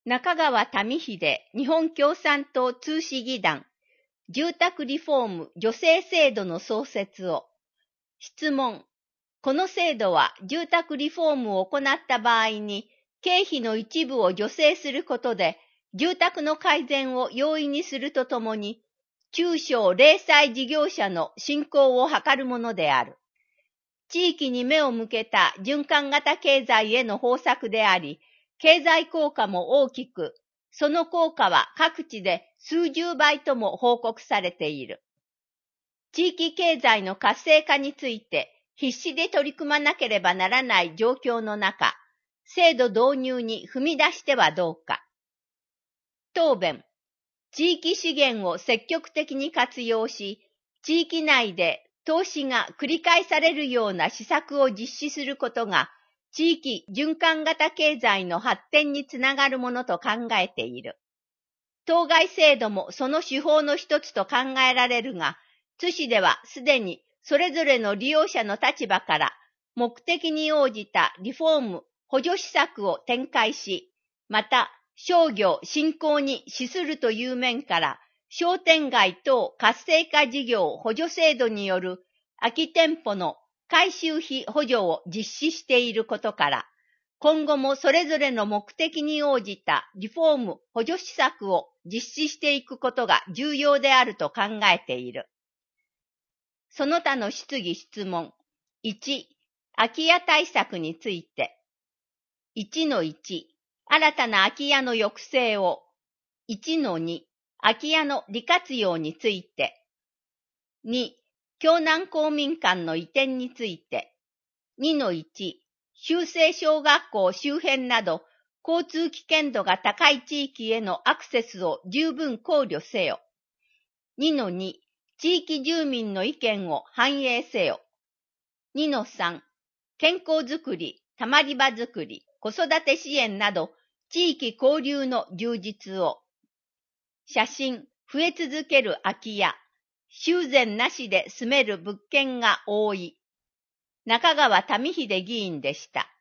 中川民秀日本共産党通市議団住宅リフォーム助成制度の創設を。質問。この制度は住宅リフォームを行った場合に経費の一部を助成することで住宅の改善を容易にするとともに中小零細事業者の振興を図るものである。地域に目を向けた循環型経済への方策であり、経済効果も大きく、その効果は各地で数十倍とも報告されている。地域経済の活性化について必死で取り組まなければならない状況の中、制度導入に踏み出してはどうか。答弁。地域資源を積極的に活用し、地域内で投資が繰り返されるような施策を実施することが、地域循環型経済の発展につながるものと考えている。当該制度もその手法の一つと考えられるが、津市ではすでにそれぞれの利用者の立場から目的に応じたリフォーム補助施策を展開し、また商業振興に資するという面から商店街等活性化事業補助制度による空き店舗の改修費補助を実施していることから、今後もそれぞれの目的に応じたリフォーム補助施策を実施していくことが重要であると考えている。その他の質疑質問。1、空き家対策について。1-1、新たな空き家の抑制を。1-2、空き家の利活用について。2、京南公民館の移転について。2-1、修正小学校周辺など、交通危険度が高い地域へのアクセスを十分考慮せよ。2-2、地域住民の意見を反映せよ。2-3、健康づくり、たまり場づくり、子育て支援など、地域交流の充実を。写真、増え続ける空き家。修繕なしで住める物件が多い。中川民秀議員でした。